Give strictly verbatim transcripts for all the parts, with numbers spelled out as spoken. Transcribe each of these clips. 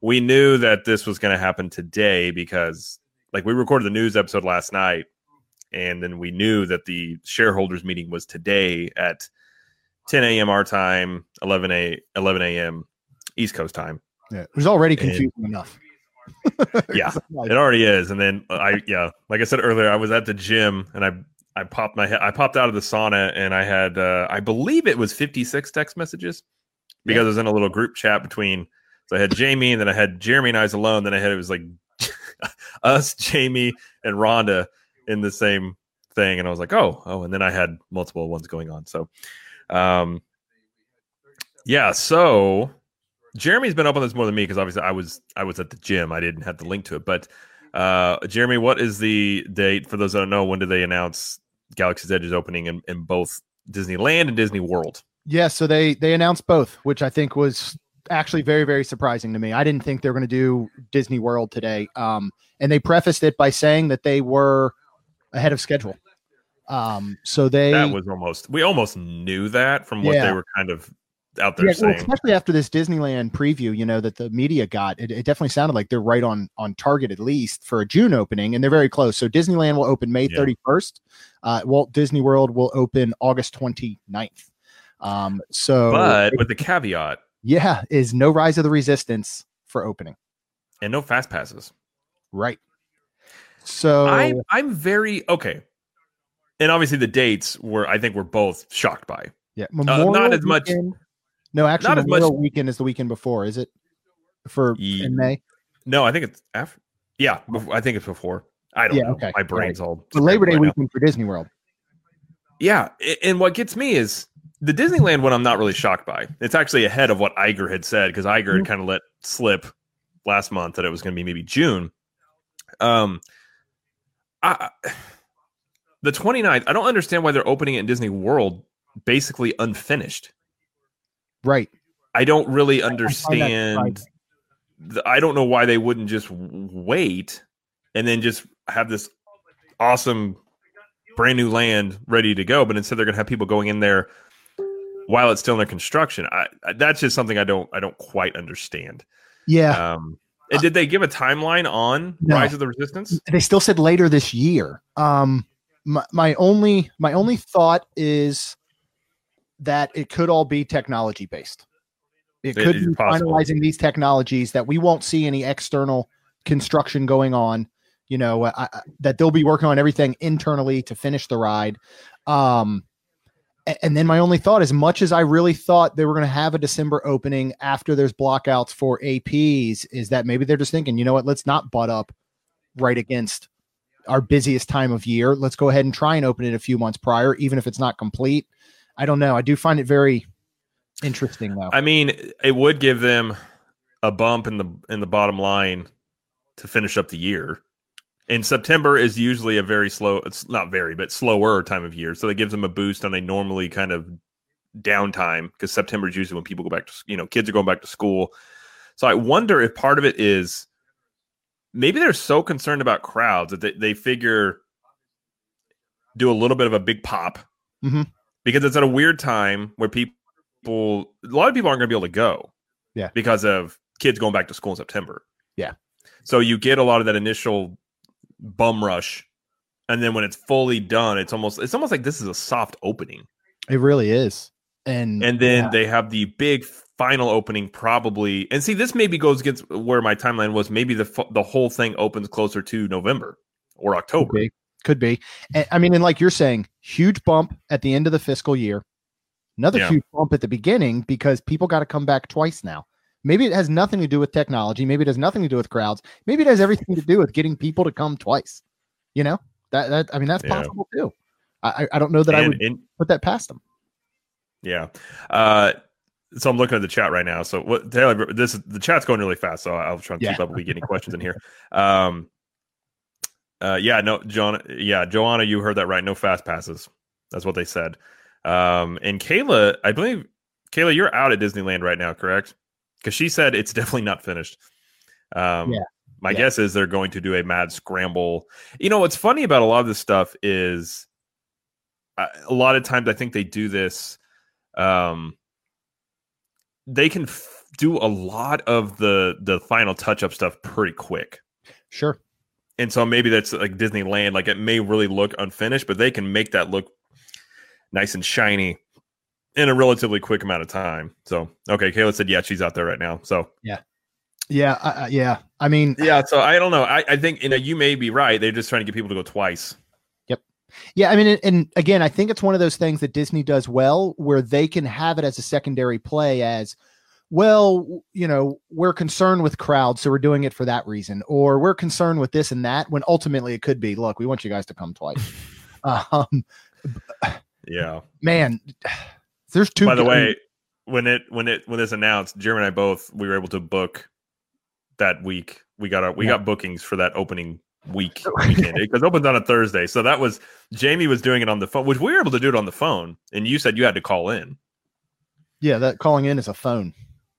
we knew that this was going to happen today because, like, we recorded the news episode last night, and then we knew that the shareholders meeting was today at ten a.m. our time, eleven a.m. East Coast time. Yeah, it was already confusing and, enough. Yeah, it already is. And then I, yeah, like I said earlier, I was at the gym and I, I popped my head, I popped out of the sauna and I had, uh, I believe it was fifty-six text messages because yeah. I was in a little group chat between. So I had Jamie and then I had Jeremy and I was alone. Then I had it was like us, Jamie, and Rhonda in the same thing, and I was like, oh, oh, and then I had multiple ones going on. So, um, yeah, so. Jeremy's been up on this more than me because obviously I was I was at the gym. I didn't have the link to it. But uh, Jeremy, what is the date? For those that don't know, when did they announce Galaxy's Edge is opening in, in both Disneyland and Disney World? Yeah, so they they announced both, which I think was actually very, very surprising to me. I didn't think they were going to do Disney World today. Um, and they prefaced it by saying that they were ahead of schedule. Um, so they that was almost we almost knew that from what yeah. they were kind of out there yeah, saying. Well, especially after this Disneyland preview, you know, that the media got, it, it definitely sounded like they're right on on target at least for a June opening, and they're very close. So Disneyland will open May yeah. thirty-first. Uh, Walt Disney World will open August twenty-ninth. Um, so, but with the caveat, yeah, is no Rise of the Resistance for opening, and no fast passes. Right. So I I'm very okay, and obviously the dates were I think we're both shocked by. Yeah, uh, not as much. Weekend. No, actually, not Memorial as much. Weekend is the weekend before, is it? For yeah. in May? No, I think it's after. Yeah, I think it's before. I don't yeah, know. Okay. My brain's right. all. The Labor Day right weekend now. for Disney World. Yeah, and what gets me is the Disneyland one. I'm not really shocked by. It's actually ahead of what Iger had said because Iger mm-hmm. had kind of let slip last month that it was going to be maybe June. Um, I, the twenty-ninth, I don't understand why they're opening it in Disney World basically unfinished. Right. I don't really understand. I, the, I don't know why they wouldn't just wait and then just have this awesome brand new land ready to go. But instead they're going to have people going in there while it's still in their construction. I, I, that's just something I don't, I don't quite understand. Yeah. Um, and did they give a timeline on no. Rise of the Resistance? They still said later this year. Um, my, my only, my only thought is that it could all be technology based. It could it be possible. finalizing these technologies that we won't see any external construction going on, you know, uh, that they'll be working on everything internally to finish the ride. Um, and, and then my only thought, as much as I really thought they were going to have a December opening after there's blockouts for A Ps, is that maybe they're just thinking, you know what, let's not butt up right against our busiest time of year. Let's go ahead and try and open it a few months prior, even if it's not complete. I don't know. I do find it very interesting, though. I mean, it would give them a bump in the in the bottom line to finish up the year. And September is usually a very slow, it's not very, but slower time of year. So it gives them a boost on a normally kind of downtime because September is usually when people go back to, you know, kids are going back to school. So I wonder if part of it is maybe they're so concerned about crowds that they, they figure do a little bit of a big pop. Mm-hmm. Because it's at a weird time where people, a lot of people aren't going to be able to go. Yeah. Because of kids going back to school in September. Yeah. So you get a lot of that initial bum rush. And then when it's fully done, it's almost, it's almost like this is a soft opening. It really is. And, and then yeah. they have the big final opening probably. And see, this maybe goes against where my timeline was. Maybe the, the whole thing opens closer to November or October. Could be. Could be. And, I mean, and like you're saying, huge bump at the end of the fiscal year, another yeah. huge bump at the beginning because people got to come back twice now. Maybe it has nothing to do with technology. Maybe it has nothing to do with crowds. Maybe it has everything to do with getting people to come twice. You know, that, that I mean, that's yeah. possible too. I, I don't know that and, I would and, put that past them. Yeah. Uh, so I'm looking at the chat right now. So what Taylor, this is the chat's going really fast. So I'll try and yeah. keep up if we get any questions in here. Um, Uh, yeah, no, John. Yeah, Joanna, you heard that right. No fast passes. That's what they said. Um, and Kayla, I believe, Kayla, you're out at Disneyland right now, correct? Because she said it's definitely not finished. Um, yeah. My yeah. guess is they're going to do a mad scramble. You know, what's funny about a lot of this stuff is uh, a lot of times I think they do this. Um, they can f- do a lot of the the final touch up stuff pretty quick. Sure. And so maybe that's like Disneyland. Like it may really look unfinished, but they can make that look nice and shiny in a relatively quick amount of time. So, okay, Kayla said, yeah, she's out there right now. So, yeah. Yeah. Uh, yeah. I mean, yeah. So I don't know. I, I think, you know, you may be right. They're just trying to get people to go twice. Yep. Yeah. I mean, and, and again, I think it's one of those things that Disney does well, where they can have it as a secondary play as, well, you know, we're concerned with crowds, so we're doing it for that reason, or we're concerned with this and that, when ultimately it could be, look, we want you guys to come twice. um, yeah, man, there's two. By the way, when it when it when it's announced, Jeremy and I both we were able to book that week. We got our we yeah. got bookings for that opening week weekend because it opens on a Thursday. So that was Jamie was doing it on the phone, which we were able to do it on the phone, and you said you had to call in. Yeah, that calling in is a phone.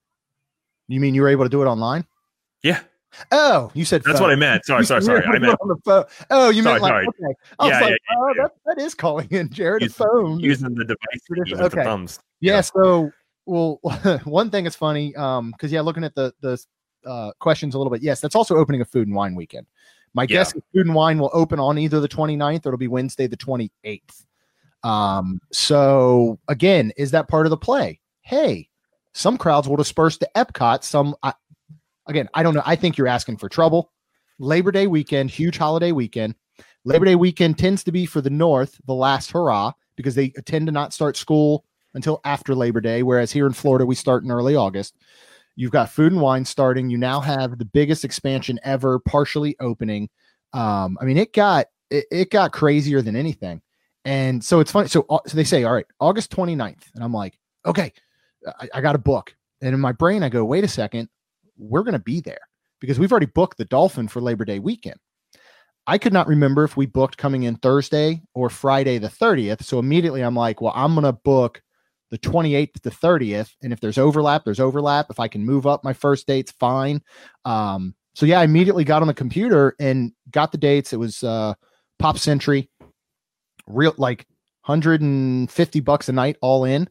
You mean you were able to do it online? Yeah. Oh, you said that's phone. what I meant. Sorry, sorry, sorry. I meant on the phone. Oh, you sorry, meant like sorry. okay. I yeah, was like, yeah, oh, yeah. That, that is calling in, Jared. Use, a phone using the device with okay. the thumbs. Yeah, yeah. So, well, one thing is funny, um, because yeah, looking at the the uh, questions a little bit. Yes, that's also opening a food and wine weekend. My yeah. guess is food and wine will open on either the twenty-ninth or it'll be Wednesday the twenty-eighth. Um, so again, is that part of the play? Hey, some crowds will disperse to Epcot. Some, I, again, I don't know. I think you're asking for trouble. Labor Day weekend, huge holiday weekend. Labor Day weekend tends to be for the North, the last hurrah, because they tend to not start school until after Labor Day, whereas here in Florida, we start in early August. You've got food and wine starting. You now have the biggest expansion ever partially opening. Um, I mean, it got it, it got crazier than anything. And so it's funny. So, so they say, all right, August twenty-ninth. And I'm like, okay, I, I got a book. And in my brain, I go, wait a second, we're going to be there because we've already booked the Dolphin for Labor Day weekend. I could not remember if we booked coming in Thursday or Friday the thirtieth. So immediately I'm like, well, I'm going to book the twenty-eighth to thirtieth. And if there's overlap, there's overlap. If I can move up my first dates, fine. Um, so yeah, I immediately got on the computer and got the dates. It was uh, Pop Century, real like one hundred fifty bucks a night all in.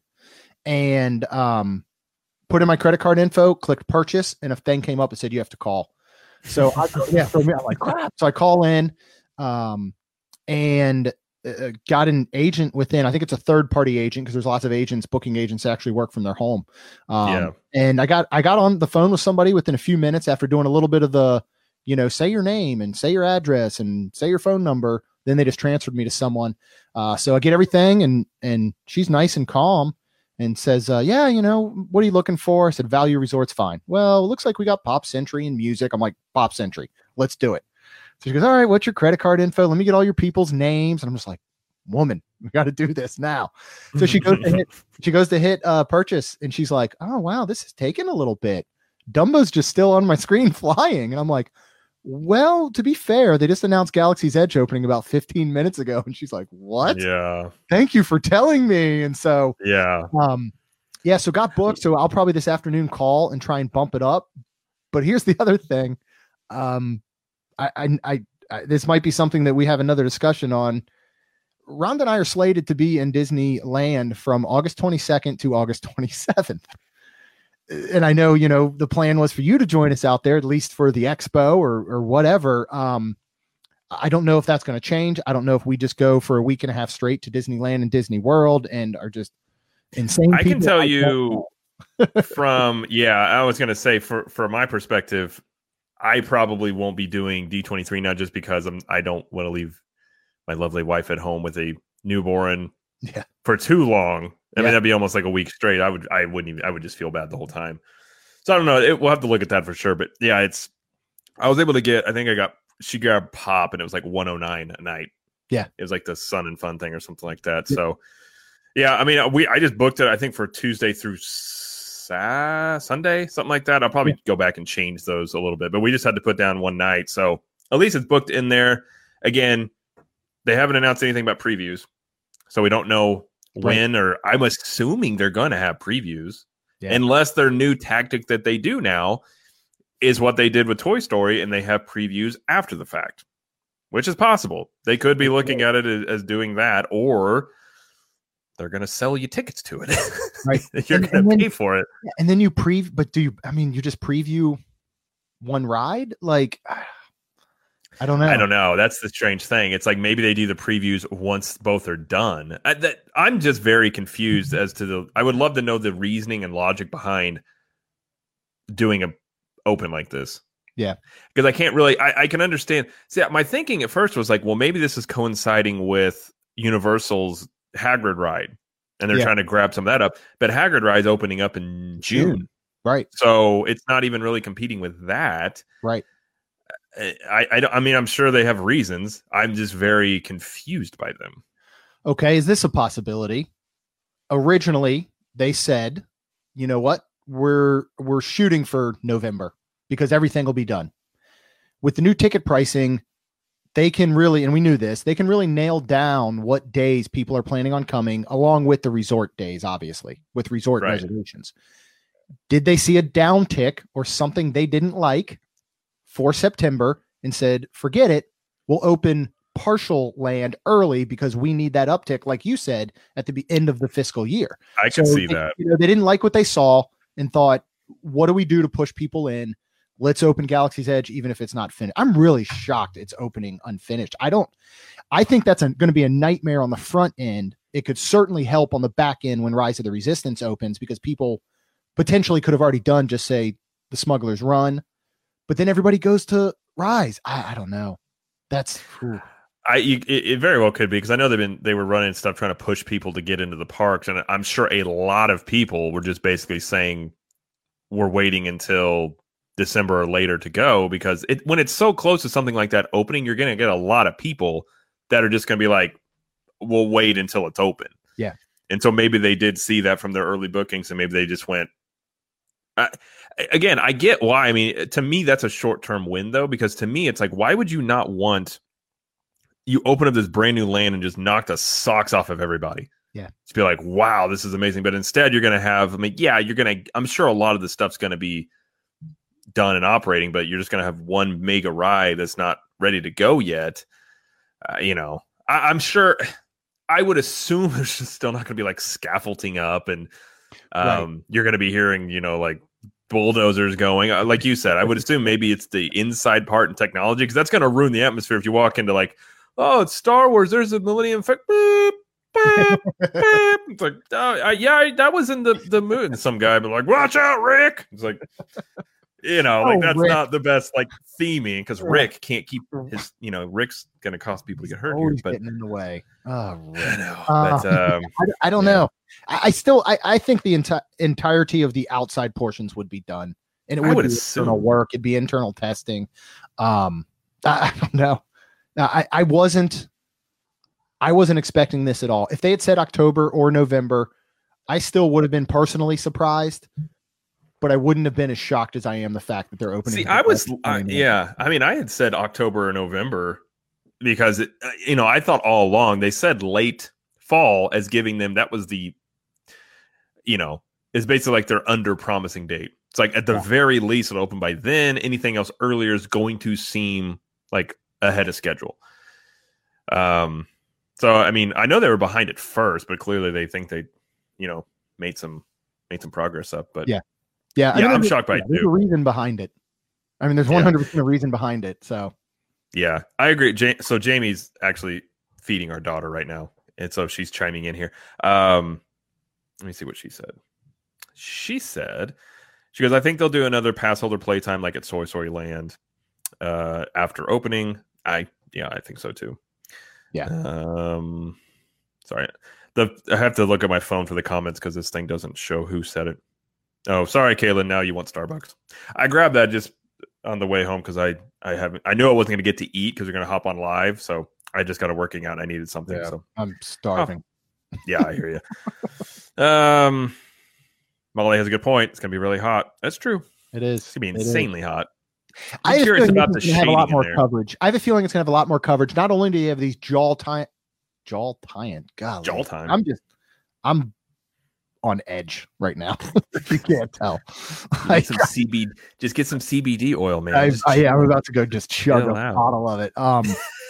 And um, put in my credit card info, clicked purchase, and a thing came up and said you have to call. So I, yeah, for me, I'm like crap. So I call in, um, and uh, got an agent within. I think it's a third party agent because there's lots of agents, booking agents that actually work from their home. Um, yeah. And I got I got on the phone with somebody within a few minutes after doing a little bit of the, you know, say your name and say your address and say your phone number. Then they just transferred me to someone. Uh, so I get everything, and and she's nice and calm. And says, uh, yeah, you know, what are you looking for? I said, Value Resort's fine. Well, it looks like we got Pop Century and music. I'm like, Pop Century, let's do it. So she goes, all right, what's your credit card info? Let me get all your people's names. And I'm just like, woman, we got to do this now. So she goes to hit, she goes to hit uh, purchase, and she's like, oh, wow, this is taking a little bit. Dumbo's just still on my screen flying. And I'm like, well, to be fair, they just announced Galaxy's Edge opening about fifteen minutes ago. And she's like, what? Yeah. Thank you for telling me. And so, yeah. Um, yeah, so got booked. So I'll probably this afternoon call and try and bump it up. But here's the other thing. Um, I, I, I, I this might be something that we have another discussion on. Rhonda and I are slated to be in Disneyland from August twenty-second to August twenty-seventh. And I know, you know, the plan was for you to join us out there, at least for the expo or or whatever. Um, I don't know if that's going to change. I don't know if we just go for a week and a half straight to Disneyland and Disney World and are just insane. I can tell I you from, yeah, I was going to say for, for my perspective, I probably won't be doing D twenty-three now just because I'm, I don't want to leave my lovely wife at home with a newborn yeah. for too long. I yeah. mean, that'd be almost like a week straight. I would, I wouldn't even, I would just feel bad the whole time. So I don't know. It, we'll have to look at that for sure. But yeah, it's, I was able to get, I think I got, she grabbed Pop and it was like one oh nine a night. Yeah. It was like the Sun and Fun thing or something like that. Yeah. So yeah, I mean, we, I just booked it, I think for Tuesday through Sa- Sunday, something like that. I'll probably yeah. go back and change those a little bit, but we just had to put down one night. So at least it's booked in there. Again, they haven't announced anything about previews. So we don't know when, right. or I'm assuming they're going to have previews yeah. unless their new tactic that they do now is what they did with Toy Story and they have previews after the fact, which is possible. They could be looking at it as, as doing that, or they're going to sell you tickets to it. Right. You're And- going and to then- pay for it. And then you pre, but do you, I mean, you just preview one ride? Like, I don't know. I don't know. That's the strange thing. It's like maybe they do the previews once both are done. I, that, I'm just very confused as to the. I would love to know the reasoning and logic behind doing a open like this. Yeah, because I can't really. I, I can understand. See, my thinking at first was like, well, maybe this is coinciding with Universal's Hagrid ride, and they're Yeah. trying to grab some of that up. But Hagrid ride's opening up in June. June. Right. So it's not even really competing with that. Right. I, I, don't- I mean, I'm sure they have reasons. I'm just very confused by them. Okay. Is this a possibility? Originally, they said, you know what? We're, we're shooting for November because everything will be done. With the new ticket pricing, they can really, and we knew this, they can really nail down what days people are planning on coming, along with the resort days, obviously, with resort Right. reservations. Did they see a downtick or something they didn't like for September and said, forget it, we'll open partial land early because we need that uptick, like you said, at the be- end of the fiscal year. I can So see they, that. You know, they didn't like what they saw and thought, what do we do to push people in? Let's open Galaxy's Edge, even if it's not finished. I'm really shocked it's opening unfinished. I don't, I think that's going to be a nightmare on the front end. It could certainly help on the back end when Rise of the Resistance opens because people potentially could have already done just say the Smuggler's Run, but then everybody goes to Rise. I, I don't know. That's whew. I you, it, it very well could be because I know they've been they were running stuff trying to push people to get into the parks, and I'm sure a lot of people were just basically saying we're waiting until December or later to go because it when it's so close to something like that opening, you're going to get a lot of people that are just going to be like, we'll wait until it's open. Yeah. And so maybe they did see that from their early bookings, and maybe they just went. Uh, again, I get why. I mean, to me, that's a short-term win, though, because to me, it's like, why would you not want you open up this brand new land and just knock the socks off of everybody? Yeah. To be like, wow, this is amazing. But instead, you're going to have, I mean, yeah, you're going to, I'm sure a lot of the stuff's going to be done and operating, but you're just going to have one mega ride that's not ready to go yet. Uh, you know, I, I'm sure, I would assume there's just still not going to be like scaffolding up and um, right. You're going to be hearing, you know, like bulldozers going. Uh, like you said, I would assume maybe it's the inside part and technology because that's going to ruin the atmosphere if you walk into like, oh, it's Star Wars. There's a Millennium Falcon. Beep, beep, beep. It's like, oh, I, yeah, that was in the, the mood. And some guy be like, watch out, Rick. It's like, you know, like oh, that's Rick. not the best like theming because Rick can't keep his, you know, Rick's going to cause people to get hurt Always here. But getting in the way. Oh, Rick. I know. Uh, but, um, I, I don't yeah. know. I, I still, I, I think the enti- entirety of the outside portions would be done, and it I would, would be assume. internal work. It'd be internal testing. Um, I, I don't know. Now, I, I wasn't, I wasn't expecting this at all. If they had said October or November, I still would have been personally surprised, but I wouldn't have been as shocked as I am the fact that they're opening. See, I was, uh, yeah. I mean, I had said October or November because, it, uh, you know, I thought all along they said late fall as giving them, that was the, you know, is basically like their under promising date. It's like at the yeah. very least it'll open by then. Anything else earlier is going to seem like ahead of schedule. Um, so, I mean, I know they were behind it first, but clearly they think they, you know, made some, made some progress up, but yeah. Yeah, yeah, I mean, I'm shocked by yeah, it there's too. a reason behind it. I mean, there's one hundred percent a reason behind it. So, yeah, I agree. Ja- so Jamie's actually feeding our daughter right now, and so she's chiming in here. Um, let me see what she said. She said, she goes, I think they'll do another pass holder playtime like at Soy Soy Land uh, after opening. I yeah, I think so too. Yeah. Um, sorry, the I have to look at my phone for the comments because this thing doesn't show who said it. Oh, sorry, Kaylin. Now you want Starbucks. I grabbed that just on the way home because I, I haven't. I knew I wasn't going to get to eat because we're going to hop on live. So I just got to working out. I needed something. Yeah, so I'm starving. Oh, yeah, I hear you. um, Molly has a good point. It's going to be really hot. That's true. It is. It's going to be It insanely is. hot. I'm I'm curious about the it's gonna have a shading lot in more there. coverage. I have a feeling it's going to have a lot more coverage. Not only do you have these jaw tie, jaw tying, God, Jaw time. I'm just, I'm on edge right now. If you can't tell. Get some C B D. Just get some C B D oil, man. I, Just I, yeah, I'm about to go just chug chill a out. bottle of it. Um,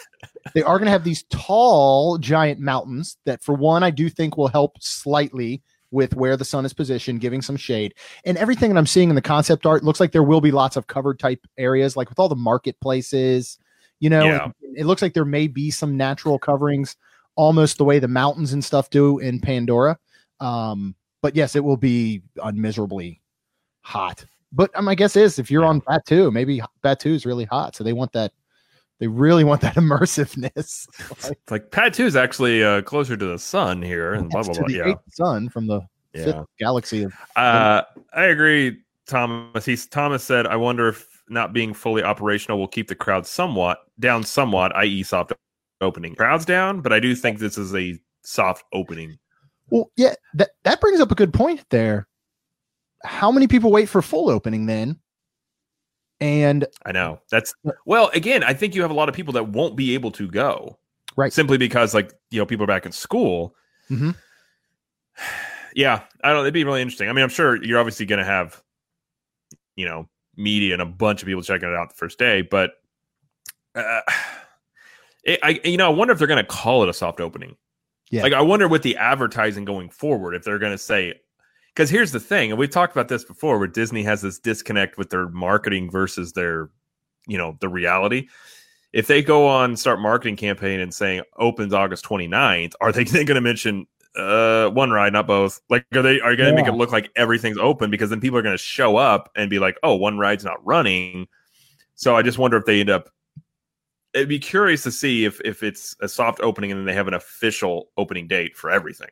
they are going to have these tall, giant mountains that, for one, I do think will help slightly with where the sun is positioned, giving some shade. And everything that I'm seeing in the concept art looks like there will be lots of covered type areas, like with all the marketplaces. You know, Yeah. it, it looks like there may be some natural coverings, almost the way the mountains and stuff do in Pandora. Um, but yes, it will be unmiserably hot. But um, my guess is if you're Yeah. on Batuu, maybe Batuu is really hot, so they want that. They really want that immersiveness. Like, It's like Pad two is actually uh, closer to the sun here, and blah it's blah to blah. the Yeah, eighth sun from the yeah. fifth galaxy. Of, Uh, I agree, Thomas. He's Thomas said, "I wonder if not being fully operational will keep the crowd somewhat down, somewhat, that is, soft opening. Crowds down, but I do think this is a soft opening." well, yeah, that that brings up a good point there. How many people wait for full opening then? And I know that's well. Again, I think you have a lot of people that won't be able to go, right, simply because, like, you know, people are back in school. Mm-hmm. Yeah, I don't. It'd be really interesting. I mean, I'm sure you're obviously going to have, you know, media and a bunch of people checking it out the first day, but uh, it, I, you know, I wonder if they're going to call it a soft opening. Yeah. Like, I wonder with the advertising going forward, if they're going to say, because here's the thing, and we've talked about this before, where Disney has this disconnect with their marketing versus their, you know, the reality. If they go on, start marketing campaign and saying opens August twenty-ninth, are they going to mention uh, one ride, not both? Like, are they are going to Yeah. make it look like everything's open? Because then people are going to show up and be like, oh, one ride's not running. So I just wonder if they end up. It'd be curious to see if if it's a soft opening and then they have an official opening date for everything.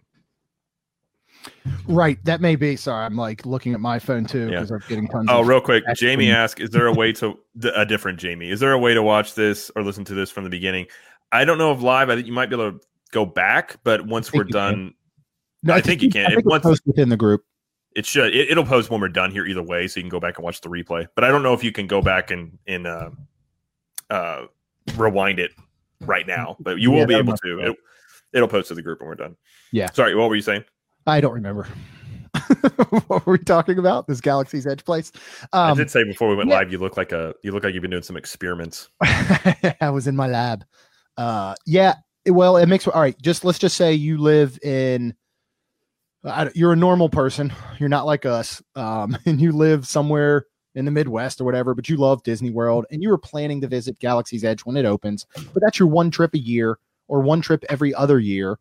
Right, that may be. Sorry, I'm like looking at my phone too Yeah. because I'm getting tons. Oh, of real quick, action. Jamie asked, "Is there a way to a different Jamie? Is there a way to watch this or listen to this from the beginning?" I don't know if live. I think you might be able to go back, but once think we're you done, No, I think you can. I think It- once- it's posted within the group. it should. It, it'll post when we're done here either way, so you can go back and watch the replay. But I don't know if you can go back and and uh, uh, rewind it right now. But you will Yeah, be that able must to. be. It, it'll post to the group when we're done. Yeah. Sorry, what were you saying? I don't remember. What were we talking about? This Galaxy's Edge place. I Um, did say before we went yeah. live, you look like a you look like you've been doing some experiments. I was in my lab. Uh, yeah. Well, it makes all right. Just let's just say you live in. I, don't- you're a normal person. You're not like us, um, and you live somewhere in the Midwest or whatever. But you love Disney World, and you were planning to visit Galaxy's Edge when it opens. But that's your one trip a year, or one trip every other year.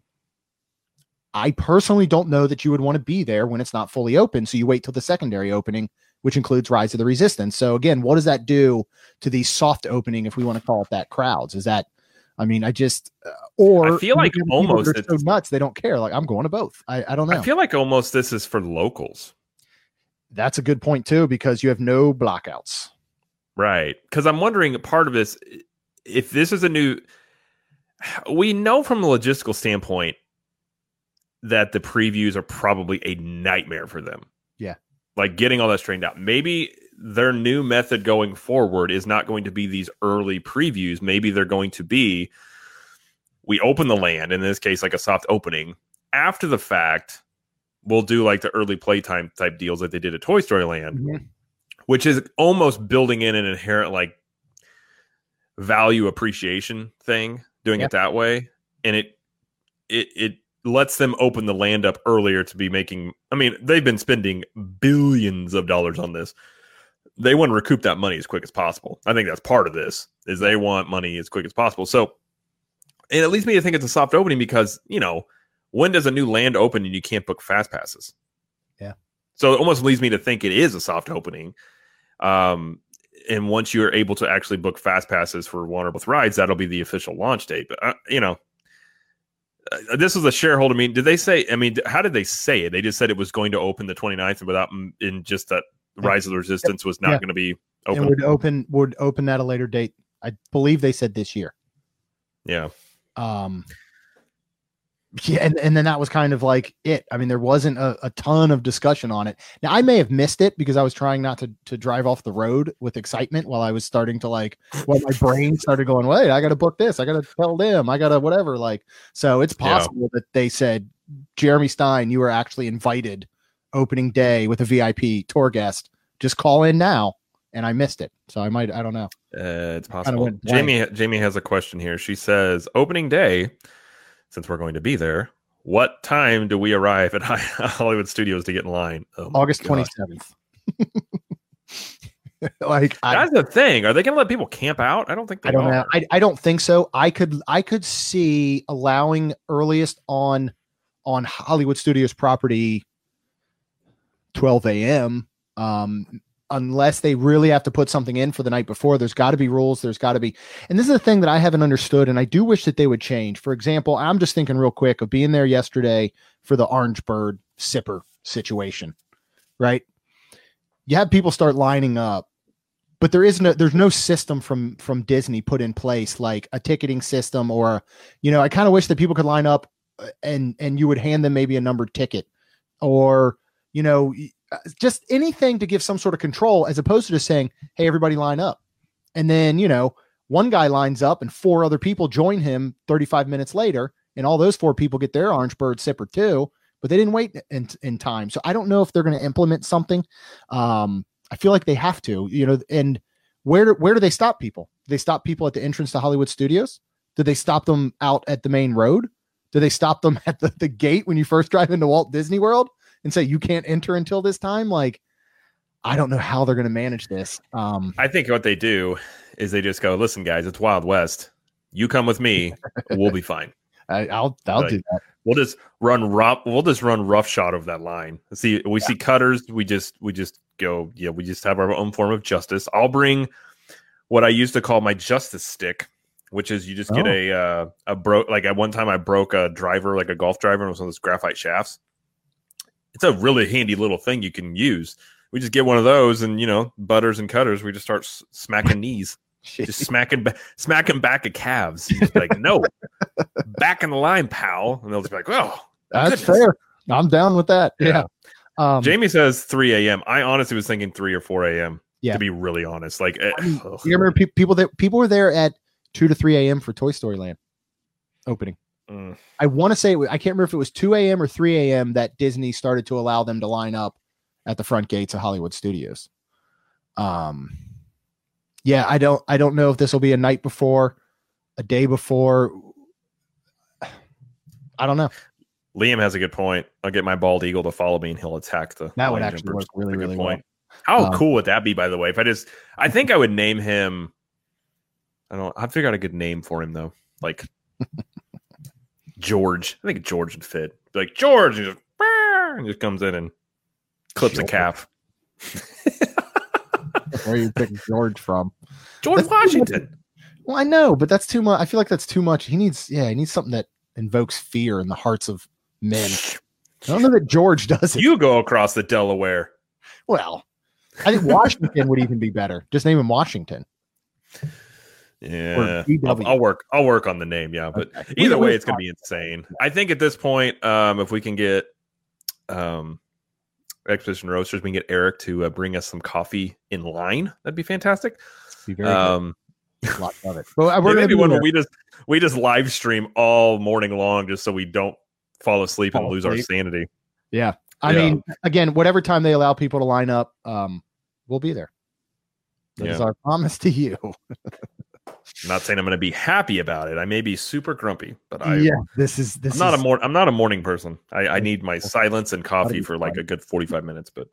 I personally don't know that you would want to be there when it's not fully open. So you wait till the secondary opening, which includes Rise of the Resistance. So again, what does that do to the soft opening, if we want to call it that, crowds? Is that, I mean, I just, uh, or I feel like maybe people almost that are so it's- nuts they don't care. Like, I'm going to both. I, I don't know. I feel like almost this is for locals. That's a good point too, because you have no blockouts. Right. Because I'm wondering, part of this, if this is a new, we know from a logistical standpoint that the previews are probably a nightmare for them. Yeah. Like getting all that straightened out. Maybe their new method going forward is not going to be these early previews. Maybe they're going to be, we open the land, in this case, like a soft opening. After the fact, we'll do like the early playtime type deals like they did at Toy Story Land. Mhm. Which is almost building in an inherent like value appreciation thing, doing Yeah. it that way. And it it it lets them open the land up earlier to be making, I mean, they've been spending billions of dollars on this. They want to recoup that money as quick as possible. I think that's part of this, is they want money as quick as possible. So and it leads me to think it's a soft opening because, you know, when does a new land open and you can't book fast passes? Yeah. So it almost leads me to think it is a soft opening. Um, and once you're able to actually book fast passes for one or both rides, that'll be the official launch date. But, uh, you know, uh, this was a shareholder meeting. Did they say, I mean, how did they say it? They just said it was going to open the twenty-ninth and without, in just that Rise of the Resistance was not Yeah. going to be And open. would open would open at a later date. I believe they said this year. Yeah. Um, yeah, and, and then that was kind of like it. I mean, there wasn't a, a ton of discussion on it. Now, I may have missed it because I was trying not to to drive off the road with excitement while I was starting to like, well, my brain started going, wait, I got to book this. I got to tell them. I got to whatever. Like, so it's possible that they said, Jeremy Stein, you were actually invited opening day with a V I P tour guest. Just call in now. and I missed it. So I might, I don't know. Uh, it's possible. Jamie, Jamie has a question here. She says, opening day, since we're going to be there, what time do we arrive at Hollywood Studios to get in line? Oh August twenty-seventh. Like that's I, the thing. Are they going to let people camp out? I don't think they I don't are. know. I, I don't think so. I could I could see allowing earliest on on Hollywood Studios property twelve a.m. Um, unless they really have to put something in for the night before. There's got to be rules. There's got to be, and this is the thing that I haven't understood, and I do wish that they would change. For example, I'm just thinking real quick of being there yesterday for the Orange Bird sipper situation, right? You have people start lining up, but there is no, there's no system from, from Disney put in place, like a ticketing system, or, you know, I kind of wish that people could line up and, and you would hand them maybe a numbered ticket, or, you know, just anything to give some sort of control, as opposed to just saying, hey, everybody line up. And then, you know, one guy lines up and four other people join him thirty-five minutes later, and all those four people get their Orange Bird sipper too, but they didn't wait in, in time. So I don't know if they're going to implement something. Um, I feel like they have to, you know, and where, do, where do they stop people? Do they stop people at the entrance to Hollywood Studios? Do they stop them out at the main road? Do they stop them at the, the gate when you first drive into Walt Disney World and say you can't enter until this time? Like, I don't know how they're going to manage this. Um, I think what they do is they just go, listen, guys, it's Wild West. You come with me, we'll be fine. I, I'll I'll like, do that. We'll just run rough. We'll just run roughshod of that line. See, we yeah. see cutters. We just we just go. Yeah, we just have our own form of justice. I'll bring what I used to call my justice stick, which is you just get oh. a uh, a broke. Like at one time, I broke a driver, like a golf driver, and it was one of those graphite shafts. It's a really handy little thing you can use. We just get one of those, and you know, butters and cutters. We just start s- smacking knees, just smacking, ba- smacking back at calves. You just be like, no, back in the line, pal. And they'll just be like, oh, that's goodness. Fair. I'm down with that. Yeah. yeah. Um, Jamie says three a.m. I honestly was thinking three or four a.m. Yeah. To be really honest, like, I mean, you remember pe- people that people were there at two to three a.m. for Toy Story Land opening. Mm. I want to say I can't remember if it was two a.m. or three a.m. that Disney started to allow them to line up at the front gates of Hollywood Studios. Um, yeah, I don't, I don't know if this will be a night before, a day before. I don't know. Liam has a good point. I'll get my bald eagle to follow me, and he'll attack the. That would actually jumpers. work really, really point. well. How um, cool would that be? By the way, if I just, I think I would name him. I don't. I'd figure out a good name for him though, like George. I think George would fit. Like George, and just, and just comes in and clips George. a calf. Where are you picking George from? George that's Washington. Well, I know, but that's too much. I feel like that's too much. He needs, yeah, he needs something that invokes fear in the hearts of men. I don't know that George does it. You go across the Delaware. Well, I think Washington would even be better. Just name him Washington. Yeah, I'll, I'll work. I'll work on the name. Yeah, but okay. either way, it's going to be insane. I think at this point, um, if we can get um, Expedition Roasters, we can get Eric to uh, bring us some coffee in line. That'd be fantastic. Be very um, lots of it. Well, we're going to be one where we just we just live stream all morning long, just so we don't fall asleep fall and lose asleep. our sanity. Yeah, I yeah. mean, again, whatever time they allow people to line up, um, we'll be there. That yeah. is our promise to you. I'm not saying I'm going to be happy about it. I may be super grumpy, but I yeah, this is this. I'm not is, a mor- I'm not a morning person. I, I need my silence and coffee for like a good forty-five minutes. But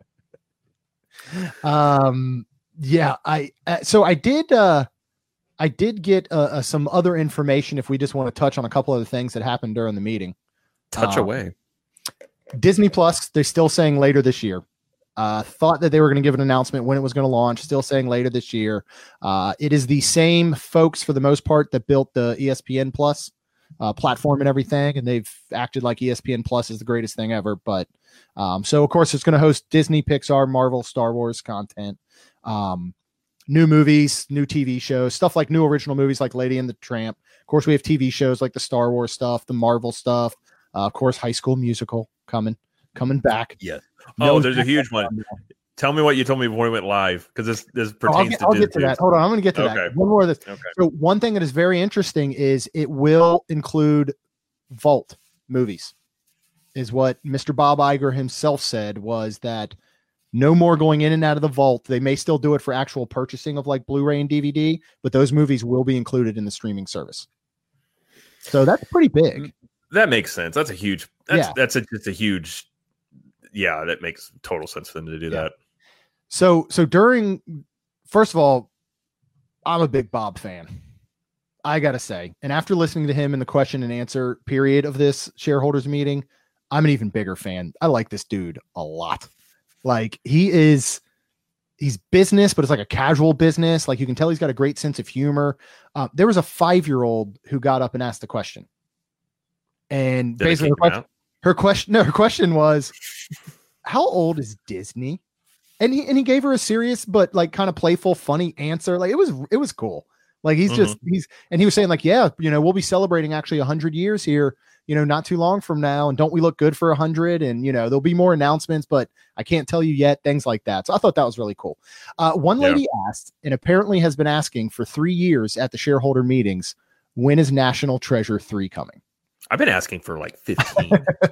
um, yeah, I uh, so I did uh, I did get uh, uh, some other information. If we just want to touch on a couple of the things that happened during the meeting, touch um, away. Disney Plus. They're still saying later this year. Uh, thought that they were going to give an announcement when it was going to launch. Still saying later this year. Uh, it is the same folks for the most part that built the E S P N Plus uh, platform and everything, and they've acted like E S P N Plus is the greatest thing ever. But um, so of course it's going to host Disney, Pixar, Marvel, Star Wars content, um, new movies, new T V shows, stuff like new original movies like Lady and the Tramp. Of course we have T V shows like the Star Wars stuff, the Marvel stuff. Uh, of course, High School Musical coming. Coming back. Yeah. Oh, there's a huge one. Tell me what you told me before we went live, because this this pertains oh, I'll get, to I'll Disney. get to that. Hold on, I'm going to get to okay. that. One more of this. Okay. So one thing that is very interesting is it will include Vault movies, is what Mister Bob Iger himself said, was that No more going in and out of the vault. They may still do it for actual purchasing of like Blu-ray and D V D, but those movies will be included in the streaming service. So that's pretty big. That makes sense. That's a huge, that's, Yeah. that's a, it's a huge, yeah, that makes total sense for them to do Yeah. that. So, so during, first of all, I'm a big Bob fan. I got to say, and after listening to him in the question and answer period of this shareholders meeting, I'm an even bigger fan. I like this dude a lot. Like he is, he's business, but it's like a casual business. Like you can tell he's got a great sense of humor. Uh, there was a five-year-old who got up and asked the question. And Did basically her question, her question, no, her question was, how old is Disney? And he, and he gave her a serious, but like kind of playful, funny answer. Like it was, it was cool. Like he's just, mm-hmm. he's, and he was saying like, yeah, you know, we'll be celebrating actually a hundred years here, you know, not too long from now. And don't we look good for a hundred? And, you know, there'll be more announcements, but I can't tell you yet, things like that. So I thought that was really cool. Uh, one lady yeah. asked, and apparently has been asking for three years at the shareholder meetings, when is National Treasure three coming? I've been asking for like fifteen.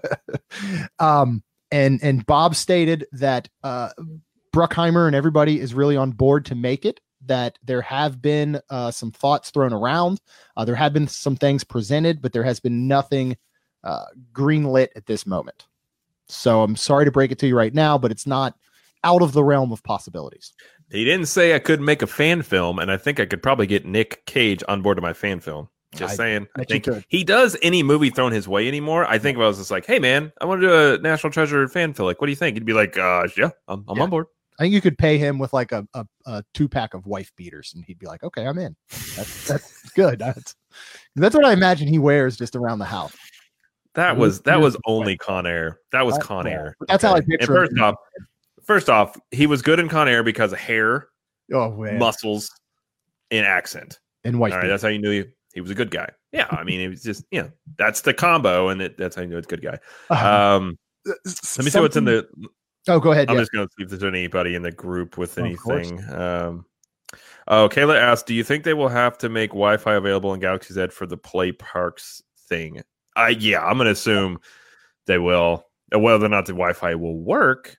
um, and, and Bob stated that, uh, Bruckheimer and everybody is really on board to make it. That there have been uh, some thoughts thrown around. Uh, there have been some things presented, but there has been nothing uh, greenlit at this moment. So I'm sorry to break it to you right now, but it's not out of the realm of possibilities. He didn't say I couldn't make a fan film, and I think I could probably get Nick Cage on board to my fan film. Just I, saying. I think he does any movie thrown his way anymore. I think if I was just like, hey, man, I want to do a National Treasure fan film. Like, what do you think? He'd be like, uh, yeah, I'm, I'm yeah. on board. I think you could pay him with like a, a, a two pack of wife beaters and he'd be like, okay, I'm in. That's, that's good. That's, that's what I imagine he wears just around the house. That was, that was only Con Air. That was Con Air. That's okay. How I picture first him. Off, first off, he was good in Con Air because of hair, oh, man. muscles, and accent. And wife All right, that's how you knew he, he was a good guy. Yeah. I mean, it was just, you know, that's the combo and it, that's how you know it's a good guy. Um, uh, let me see what's in the, Oh, go ahead. I'm yeah. just going to see if there's anybody in the group with anything. Um, oh, Kayla asked, do you think they will have to make Wi-Fi available in Galaxy's Edge for the Play Parks thing? I yeah, I'm going to assume they will. Whether or not the Wi-Fi will work,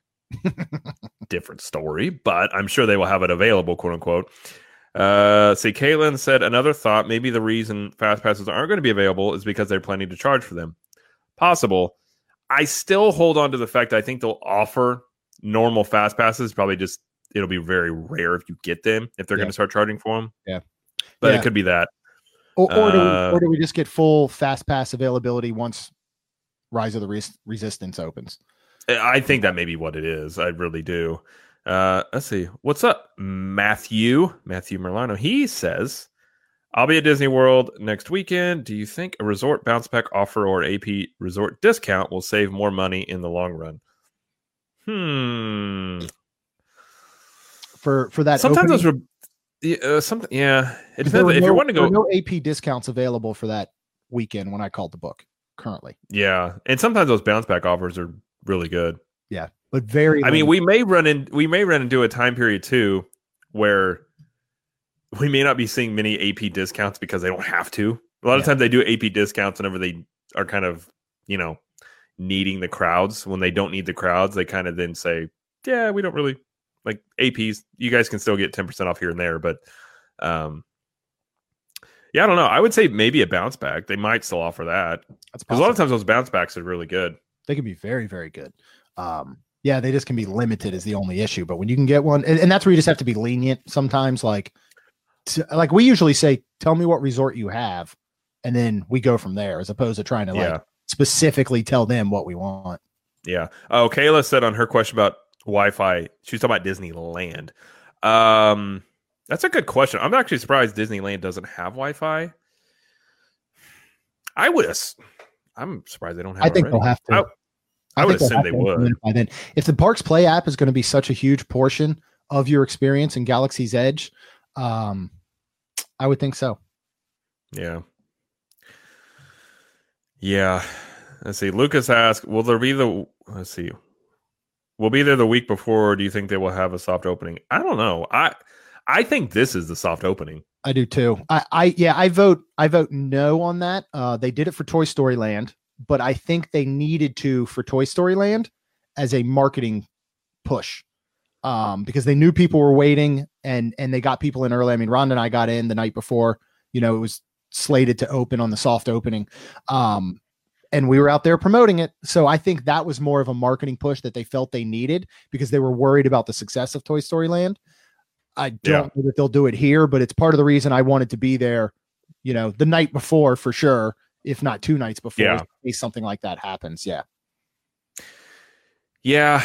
different story, but I'm sure they will have it available, quote unquote. Uh, see, Caitlin said another thought, maybe the reason Fast Passes aren't going to be available is because they're planning to charge for them. Possible. I still hold on to the fact that I think they'll offer normal fast passes. Probably just it'll be very rare if you get them if they're yeah. going to start charging for them. Yeah, but yeah. it could be that. Or, or, uh, do we, or do we just get full fast pass availability once Rise of the Res- Resistance opens? I think that may be what it is. I really do. Uh, let's see. What's up, Matthew? Matthew Merlano. He says, I'll be at Disney World next weekend. Do you think a resort bounce back offer or A P resort discount will save more money in the long run? Hmm. For for that, sometimes those re- yeah, uh, something. Yeah, it depends. If no, you're wanting to go, no A P discounts available for that weekend when I called the book currently. Yeah, and sometimes those bounce back offers are really good. Yeah, but very. I mean, we may run in. We may run into a time period too where we may not be seeing many A P discounts because they don't have to. A lot yeah. of times they do A P discounts whenever they are kind of, you know, needing the crowds. When they don't need the crowds, they kind of then say, yeah, we don't really like A Ps. You guys can still get ten percent off here and there. But um, yeah, I don't know. I would say maybe a bounce back. They might still offer that. Because a lot of times those bounce backs are really good. They can be very, very good. Um, yeah, they just can be limited is the only issue. But when you can get one, and, and that's where you just have to be lenient sometimes. Like, like we usually say, tell me what resort you have, and then we go from there, as opposed to trying to yeah. like specifically tell them what we want. Yeah. Oh, Kayla said on her question about Wi-Fi, she was talking about Disneyland. Um, that's a good question. I'm actually surprised Disneyland doesn't have Wi-Fi. I would. I'm surprised they don't have. I think already. they'll have to. I, I, I would assume they to would. By then, if the Parks Play app is going to be such a huge portion of your experience in Galaxy's Edge, um, I would think so. Yeah. Yeah. Let's see. Lucas asked, will there be the, let's see. We'll be there the week before, or do you think they will have a soft opening? I don't know. I I think this is the soft opening. I do too. I, I yeah, I vote I vote no on that. Uh, they did it for Toy Story Land, but I think they needed to for Toy Story Land as a marketing push. um, because they knew people were waiting and and they got people in early. I mean, Rhonda and I got in the night before, you know, it was slated to open on the soft opening. Um, and we were out there promoting it. So I think that was more of a marketing push that they felt they needed because they were worried about the success of Toy Story Land. I don't yeah. know that they'll do it here, but it's part of the reason I wanted to be there, you know, the night before for sure, if not two nights before, yeah. in case something like that happens. Yeah. Yeah.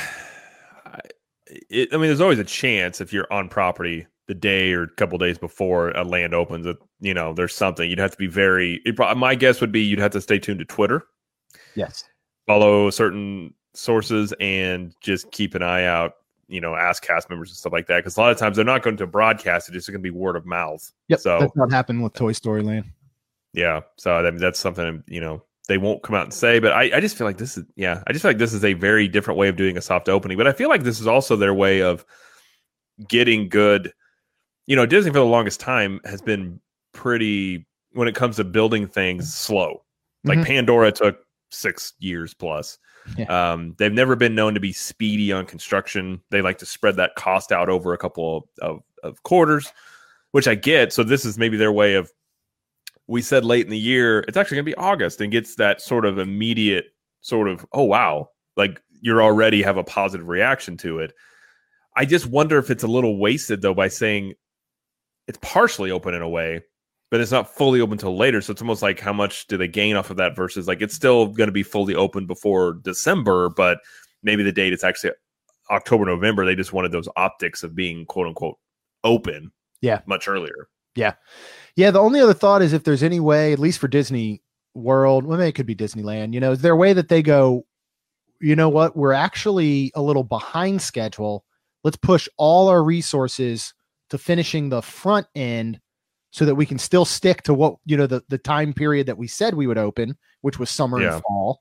It, I mean, there's always a chance if you're on property the day or a couple days before a land opens, that, you know, there's something. You'd have to be very, it, my guess would be you'd have to stay tuned to Twitter. Yes. Follow certain sources and just keep an eye out, you know, ask cast members and stuff like that. Because a lot of times they're not going to broadcast it; it's going to be word of mouth. Yep, so that's what happened with Toy Story Land. Yeah, so I mean, that's something, you know, they won't come out and say. But I, I just feel like this is, yeah, I just feel like this is a very different way of doing a soft opening. But I feel like this is also their way of getting good. You know, Disney for the longest time has been pretty, when it comes to building things, slow. Like mm-hmm. Pandora took six years plus. Yeah. Um, they've never been known to be speedy on construction. They like to spread that cost out over a couple of, of, of quarters, which I get. So this is maybe their way of, we said late in the year, it's actually going to be August, and gets that sort of immediate sort of, oh, wow, like you're already have a positive reaction to it. I just wonder if it's a little wasted, though, by saying it's partially open in a way, but it's not fully open until later. So it's almost like, how much do they gain off of that versus like it's still going to be fully open before December, but maybe the date it's actually October, November. They just wanted those optics of being quote unquote open. Yeah. Much earlier. Yeah. Yeah. The only other thought is if there's any way, at least for Disney World, well, maybe it could be Disneyland, you know, is there a way that they go, you know what, we're actually a little behind schedule. Let's push all our resources to finishing the front end, so that we can still stick to what, you know, the, the time period that we said we would open, which was summer yeah. and fall.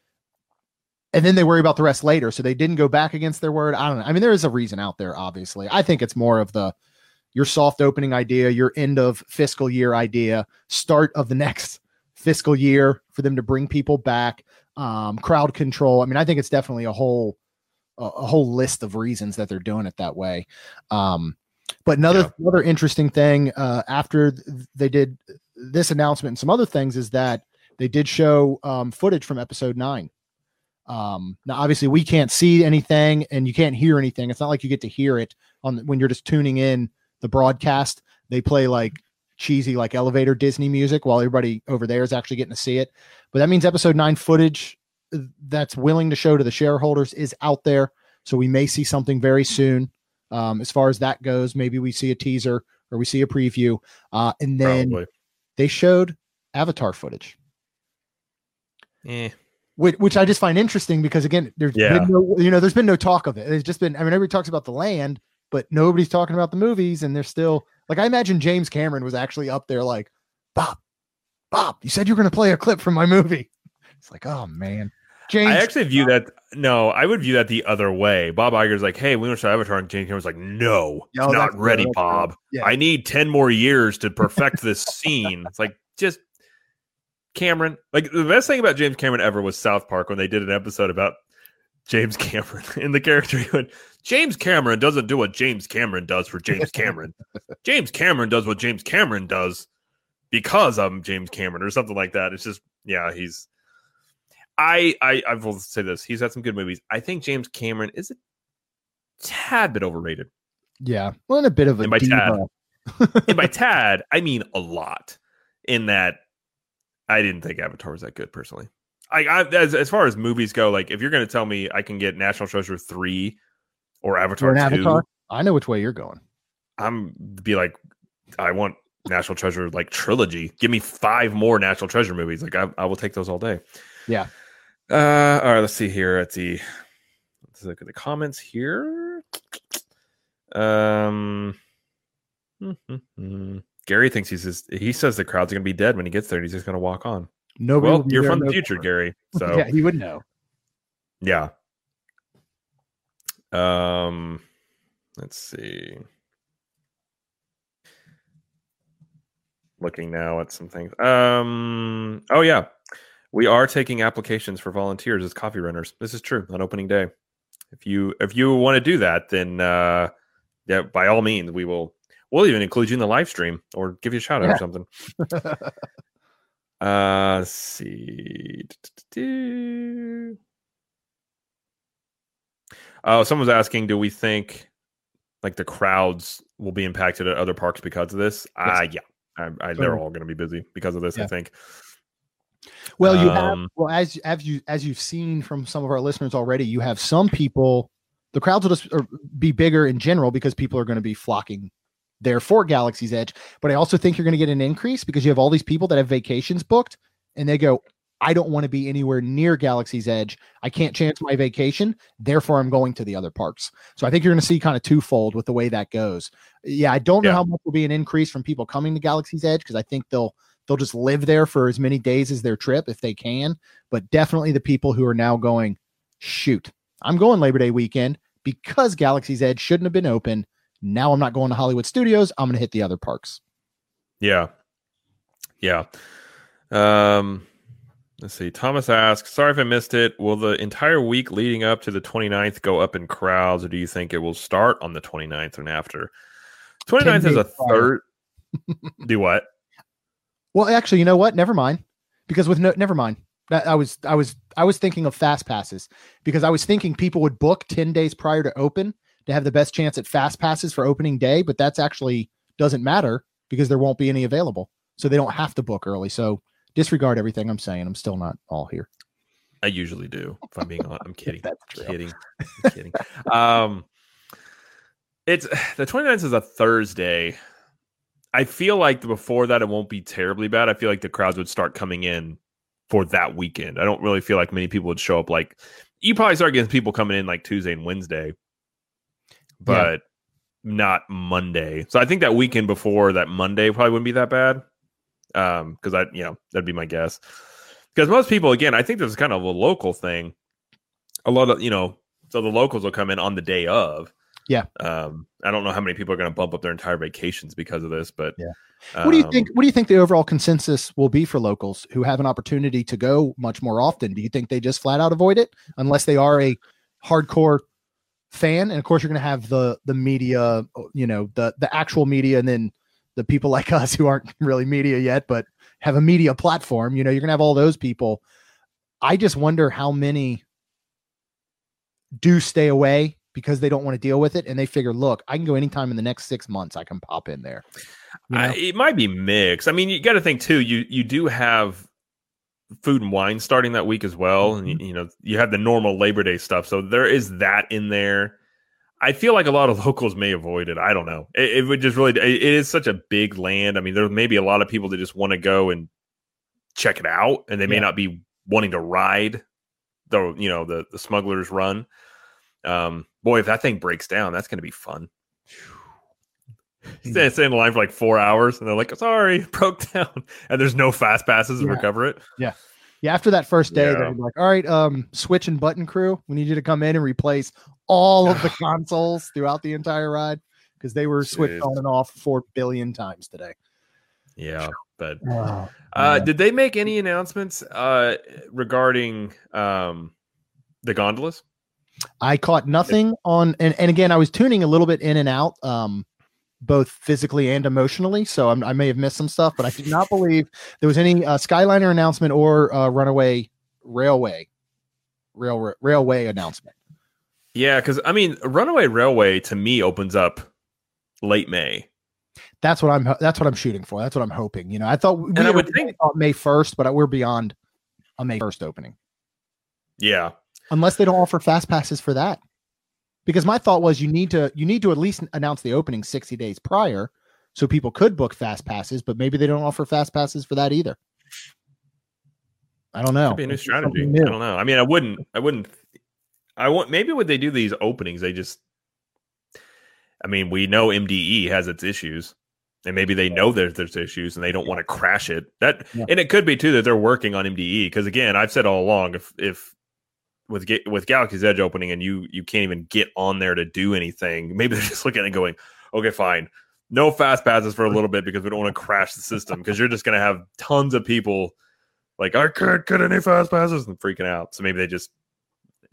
And then they worry about the rest later. So they didn't go back against their word. I don't know. I mean, there is a reason out there, obviously. I think it's more of the, your soft opening idea, your end of fiscal year idea, start of the next fiscal year for them to bring people back, um, crowd control. I mean, I think it's definitely a whole, a, a whole list of reasons that they're doing it that way. Um, But another yeah. another interesting thing uh, after th- they did this announcement and some other things is that they did show um, footage from episode nine. Um, now, obviously, we can't see anything and you can't hear anything. It's not like you get to hear it on when you're just tuning in the broadcast. They play like cheesy, like elevator Disney music while everybody over there is actually getting to see it. But that means episode nine footage that's willing to show to the shareholders is out there. So we may see something very soon. Um, as far as that goes, maybe we see a teaser or we see a preview. Uh, and then Probably. they showed Avatar footage. Eh. Which, which I just find interesting because again, there's yeah. been no, you know, there's been no talk of it. It's just been, I mean, everybody talks about the land, but nobody's talking about the movies. And they're still like, I imagine James Cameron was actually up there like, Bob, Bob, you said you were going to play a clip from my movie. It's like, oh man. James, I actually view that. No, I would view that the other way. Bob Iger's like, "Hey, we want to show Avatar," and James Cameron's like, "No, no it's not ready, Bob. Yeah. I need ten more years to perfect this scene." It's like, just Cameron. Like the best thing about James Cameron ever was South Park when they did an episode about James Cameron and the character he went, James Cameron doesn't do what James Cameron does for James Cameron. James Cameron does what James Cameron does because I'm James Cameron or something like that. It's just, yeah, he's. I, I I will say this. He's had some good movies. I think James Cameron is a tad bit overrated. Yeah. Well, and a bit of a and by diva. tad, and by tad, I mean a lot. In that, I didn't think Avatar was that good personally. I, I as as far as movies go, like if you're going to tell me I can get National Treasure three or Avatar or two, Avatar? I know which way you're going. I'm be like, I want National Treasure like trilogy. Give me five more National Treasure movies. Like I, I will take those all day. Yeah. Uh, all right, let's see here at the let's look at the comments here. Um, Gary thinks he's just, he says the crowd's gonna be dead when he gets there, and he's just gonna walk on. Nobody. Well, you're from the future, Gary. So yeah, he would know. Yeah. Um, let's see. Looking now at some things. Um. Oh yeah. We are taking applications for volunteers as coffee runners. This is true on opening day. if you if you want to do that, then uh, yeah, by all means, we will. We'll even include you in the live stream or give you a shout out yeah. or something. uh, let's see. Oh, someone's asking, do we think like the crowds will be impacted at other parks because of this? Ah, yes. uh, yeah, I, I, they're all going to be busy because of this. Yeah. I think. Well, you um, have well as as you as you've seen from some of our listeners already, you have some people. The crowds will just be bigger in general because people are going to be flocking there for Galaxy's Edge. But I also think you're going to get an increase because you have all these people that have vacations booked, and they go, "I don't want to be anywhere near Galaxy's Edge. I can't chance my vacation. Therefore, I'm going to the other parks." So I think you're going to see kind of twofold with the way that goes. Yeah, I don't know yeah. how much will be an increase from people coming to Galaxy's Edge because I think they'll. They'll just live there for as many days as their trip if they can. But definitely the people who are now going, shoot, I'm going Labor Day weekend because Galaxy's Edge shouldn't have been open. Now I'm not going to Hollywood Studios. I'm going to hit the other parks. Yeah. Yeah. Um, let's see. Thomas asks, sorry if I missed it. Will the entire week leading up to the twenty-ninth go up in crowds, or do you think it will start on the twenty-ninth and after? twenty-ninth is a third. Do what? Well, actually, you know what? Never mind. Because with no, never mind. I was, I was, I was thinking of fast passes because I was thinking people would book ten days prior to open to have the best chance at fast passes for opening day. But that's actually doesn't matter because there won't be any available. So they don't have to book early. So disregard everything I'm saying. I'm still not all here. I usually do. If I'm being honest, I'm kidding. That's true. kidding. I'm kidding. Um, it's the twenty-ninth is a Thursday. I feel like before that, it won't be terribly bad. I feel like the crowds would start coming in for that weekend. I don't really feel like many people would show up. Like you probably start getting people coming in like Tuesday and Wednesday, but yeah. not Monday. So I think that weekend before that Monday probably wouldn't be that bad. Um, because I, you know, that'd be my guess. Because most people, again, I think there's kind of a local thing. A lot of, you know, so the locals will come in on the day of. Yeah. Um, I don't know how many people are going to bump up their entire vacations because of this, but yeah. What do you think? What do you think the overall consensus will be for locals who have an opportunity to go much more often? Do you think they just flat out avoid it unless they are a hardcore fan? And of course, you're going to have the the media, you know, the the actual media, and then the people like us who aren't really media yet, but have a media platform. You know, you're going to have all those people. I just wonder how many do stay away because they don't want to deal with it. And they figure, look, I can go anytime in the next six months. I can pop in there. You know? uh, it might be mixed. I mean, you got to think too, you, you do have food and wine starting that week as well. Mm-hmm. And you, you know, you have the normal Labor Day stuff. So there is that in there. I feel like a lot of locals may avoid it. I don't know. It, it would just really, it, it is such a big land. I mean, there may be a lot of people that just want to go and check it out, and they may yeah. not be wanting to ride the, you know, the, the Smuggler's Run. Um, boy, if that thing breaks down, that's going to be fun. Stay, stay in the line for like four hours, and they're like, "Sorry, it broke down," and there's no fast passes to yeah. recover it. Yeah, yeah. After that first day, yeah. they're like, "All right, um, switch and button crew, we need you to come in and replace all of the consoles throughout the entire ride because they were Jeez. switched on and off four billion times today." Yeah, but oh, uh, did they make any announcements uh, regarding um, the gondolas? I caught nothing on, and, and again, I was tuning a little bit in and out, um, both physically and emotionally. So I'm, I may have missed some stuff, but I did not believe there was any uh, Skyliner announcement or uh, Runaway Railway rail railway announcement. Yeah, because I mean, Runaway Railway to me opens up late May. That's what I'm. That's what I'm shooting for. That's what I'm hoping. You know, I thought we and I would think thought May first, but we're beyond a May first opening. Yeah. Unless they don't offer fast passes for that, because my thought was you need to you need to at least announce the opening sixty days prior, so people could book fast passes. But maybe they don't offer fast passes for that either. I don't know. Could be a new strategy. New. I don't know. I mean, I wouldn't. I wouldn't. I want. Maybe when they do these openings, they just. I mean, we know M D E has its issues, and maybe they know there's there's issues, and they don't want to crash it. That yeah. and it could be too that they're working on M D E because again, I've said all along, if if with with Galaxy's Edge opening and you you can't even get on there to do anything, maybe they're just looking at it and going, okay, fine, no fast passes for a little bit because we don't want to crash the system because you're just going to have tons of people like I can't get any fast passes and freaking out. So maybe they just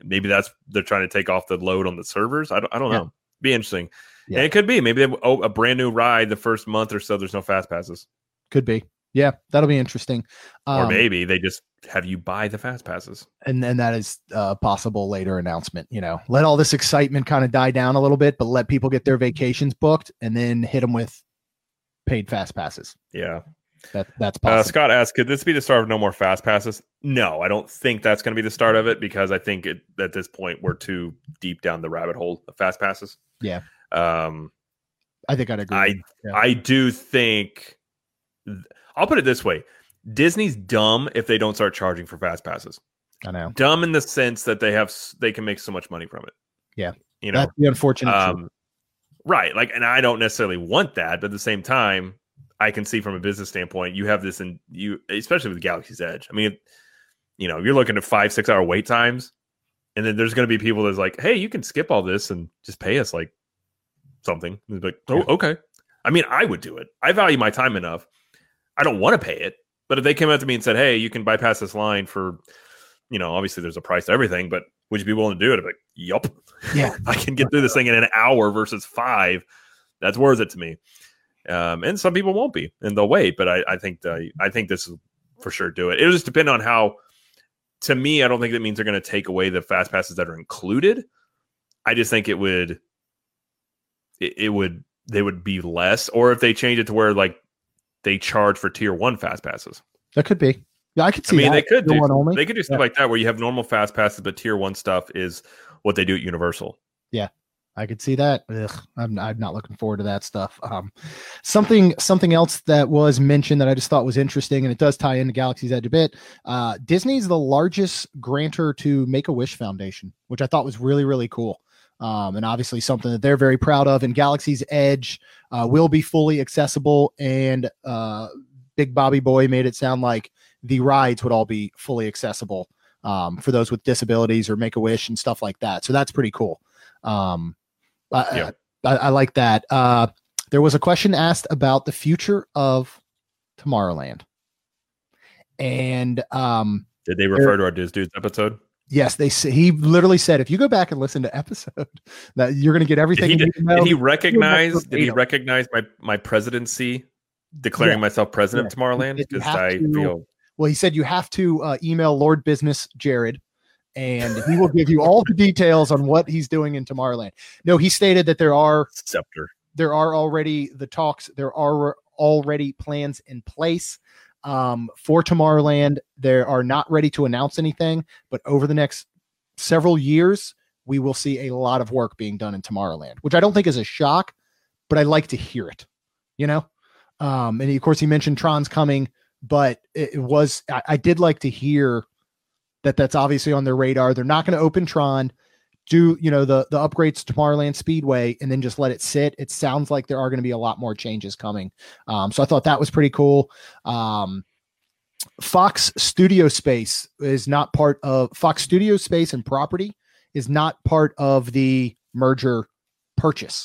maybe that's they're trying to take off the load on the servers. I don't, I don't Yeah. know. Be interesting. Yeah. And it could be maybe they, oh, a brand new ride the first month or so. There's no fast passes, Could be. Yeah, that'll be interesting. Um, or maybe they just have you buy the fast passes. and then that is a possible later announcement. You know, let all this excitement kind of die down a little bit, but let people get their vacations booked, and then hit them with paid fast passes. Yeah. That that's Uh, possible. Scott asked, could this be the start of no more fast passes? No, I don't think that's going to be the start of it, because I think it, at this point we're too deep down the rabbit hole of fast passes. Yeah. Um, I think I'd agree. I Yeah. I do think I'll put it this way: Disney's dumb if they don't start charging for fast passes. I know. Dumb in the sense that they have s- they can make so much money from it. Yeah. You know, That's the unfortunate truth. um, right? Like, and I don't necessarily want that, but at the same time, I can see from a business standpoint, you have this, and you, especially with Galaxy's Edge. I mean, you know, you're looking at five, six hour wait times, and then there's going to be people that's like, hey, you can skip all this and just pay us like something. And like, oh, Yeah. okay. I mean, I would do it. I value my time enough. I don't want to pay it, but if they came out to me and said, hey, you can bypass this line for, you know, obviously there's a price to everything, but would you be willing to do it? I'd be like, yup. Yeah. I can get through this thing in an hour versus five. That's worth it to me. Um, and some people won't be, and they'll wait. But I, I think the, I think this is for sure do it. It'll just depend on how. To me, I don't think that means they're going to take away the fast passes that are included. I just think it would. It, it would. They would be less, or if they change it to where like they charge for tier one fast passes. That could be. Yeah, I could see I mean, that. they could Tier do. one only. They could do stuff Yeah. like that where you have normal fast passes, but tier one stuff is what they do at Universal. I could see that. Ugh, I'm, I'm not looking forward to that stuff. Um, something something else that was mentioned that I just thought was interesting, and it does tie into Galaxy's Edge a bit. Uh, Disney's the largest grantor to Make-A-Wish Foundation, which I thought was really, really cool. Um, and obviously something that they're very proud of. And Galaxy's Edge uh, will be fully accessible. And uh, Big Bobby Boy made it sound like the rides would all be fully accessible um, for those with disabilities or Make-A-Wish and stuff like that. So that's pretty cool. Um, I, Yeah. I, I like that. Uh, there was a question asked about the future of Tomorrowland. And um, Did they refer to our Diz Dudes episode? yes, they say, he literally said, if you go back and listen to episode, that you're going to get everything. Did he, you need to know. did he recognize? Did he verbatim. recognize my my presidency, declaring Yeah. myself president of Tomorrowland? You Because have I to- feel Well, he said you have to uh, email Lord Business Jared, and he will give you all the details on what he's doing in Tomorrowland. No, he stated that there are scepter. there are already the talks. There are already plans in place um, for Tomorrowland. They are not ready to announce anything, but over the next several years, we will see a lot of work being done in Tomorrowland, which I don't think is a shock, but I like to hear it, you know? Um, and of course, he mentioned Tron's coming, but it, it was, I, I did like to hear that that's obviously on their radar. They're not going to open Tron, do, you know, the, the upgrades to Tomorrowland Speedway, and then just let it sit. It sounds like there are going to be a lot more changes coming. Um, so I thought that was pretty cool. Um, Fox Studio Space is not part of Fox Studio Space and property is not part of the merger purchase.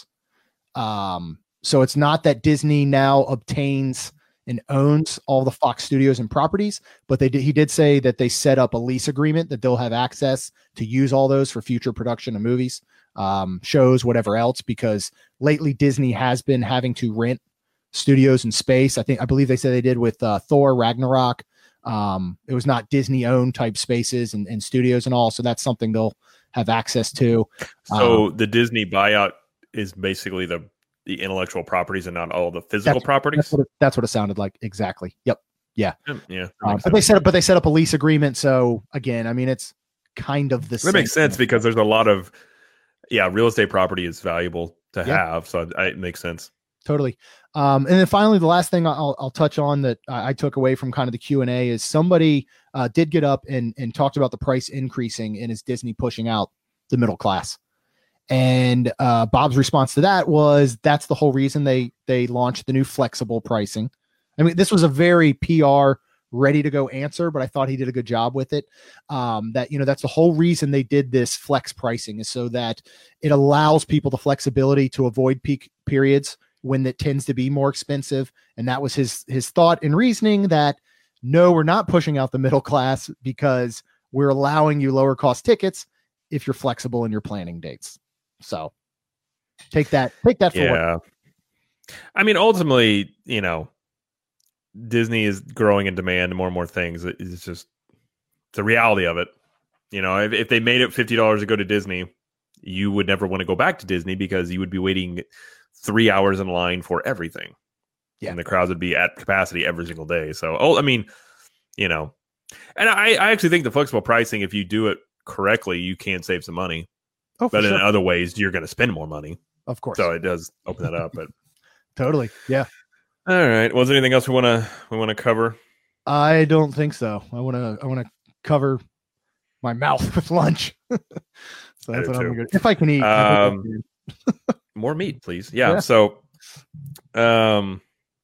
Um, so it's not that Disney now obtains and owns all the Fox Studios and properties, but they did, he did say that they set up a lease agreement that they'll have access to use all those for future production of movies, um, shows, whatever else, because lately Disney has been having to rent studios in space. I think, I believe they said they did with uh, Thor Ragnarok. Um, it was not Disney owned type spaces and, and studios and all. So that's something they'll have access to. So Um, the Disney buyout is basically the the intellectual properties and not all the physical That's- properties. That's what, it, that's what it sounded like. Exactly. Yep. yeah, yeah, that Um, makes but they sense. set up, but they set up a lease agreement. So again, I mean, it's kind of the That same makes sense thing. because there's a lot of yeah, real estate property is valuable to Yeah. have, so I, it makes sense. Totally. Um, and then finally, the last thing I'll, I'll touch on that I, I took away from kind of the Q and A is somebody uh, did get up and, and talked about the price increasing and is Disney pushing out the middle class. And uh, Bob's response to that was that's the whole reason they they launched the new flexible pricing. I mean, this was a very P R ready to go answer, but I thought he did a good job with it. Um, that, you know, that's the whole reason they did this flex pricing is so that it allows people the flexibility to avoid peak periods when it tends to be more expensive. And that was his his thought and reasoning that no, we're not pushing out the middle class because we're allowing you lower cost tickets if you're flexible in your planning dates. So take that, take that for yeah. what. I mean, ultimately, you know, Disney is growing in demand and more and more things. It's just the reality of it. You know, if, if they made it fifty dollars to go to Disney, you would never want to go back to Disney because you would be waiting three hours in line for everything. Yeah. And the crowds would be at capacity every single day. So, oh, I mean, you know, and I, I actually think the flexible pricing, if you do it correctly, you can save some money. Oh, but in sure. other ways, you're going to spend more money. Of course. So it does open that up. But totally. Yeah. All right. Was there anything else we want to we want to cover? I don't think so. I want to I want to cover my mouth with lunch. So that's what I'm going to. If I can eat. Um, more meat, please. Yeah, yeah. So, um,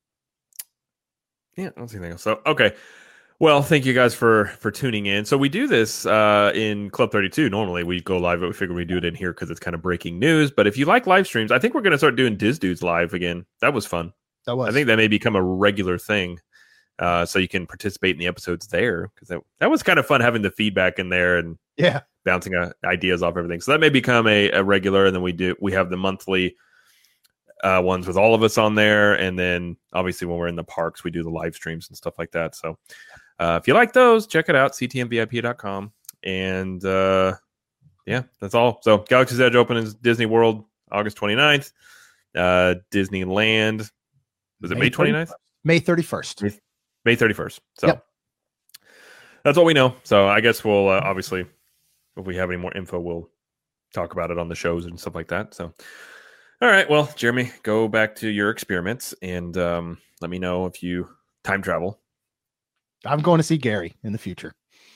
yeah, I don't see anything else. So, okay. Well, thank you guys for for tuning in. So we do this uh, in Club thirty-two. Normally we go live, but we figure we do it in here because it's kind of breaking news. But if you like live streams, I think we're going to start doing Diz Dudes live again. That was fun. That was. I think that may become a regular thing. Uh, so you can participate in the episodes there because that, that was kind of fun having the feedback in there and yeah, bouncing uh, ideas off everything. So that may become a, a regular. And then we do we have the monthly uh, ones with all of us on there, and then obviously when we're in the parks, we do the live streams and stuff like that. So uh, if you like those, check it out, c t m v i p dot com. And uh, yeah, that's all. So Galaxy's Edge opens Disney World August twenty-ninth. Uh, Disneyland was it May twenty-ninth? May thirty-first. May, May thirty-first. So yep. That's what we know. So I guess we'll uh, obviously, if we have any more info, we'll talk about it on the shows and stuff like that. So, all right. Well, Jeremy, go back to your experiments and um, let me know if you time travel. I'm going to see Gary in the future.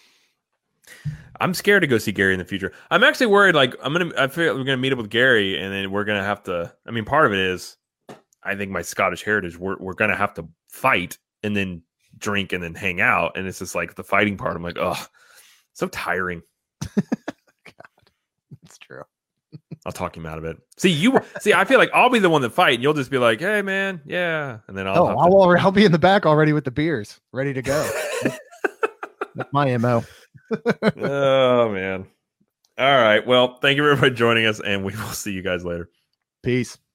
I'm scared to go see Gary in the future. I'm actually worried. Like I'm gonna, I feel like we're gonna meet up with Gary, and then we're gonna have to. I mean, part of it is, I think my Scottish heritage. We're we're gonna have to fight and then drink and then hang out, and it's just like the fighting part. I'm like, oh, so tiring. God, it's true. I'll talk him out of it. See, you see, I feel like I'll be the one that fight, and you'll just be like, "Hey, man, yeah," and then I'll. Oh, I'll, to... already, I'll be in the back already with the beers, ready to go. That's my M O. Oh man! All right. Well, thank you everybody for joining us, and we will see you guys later. Peace.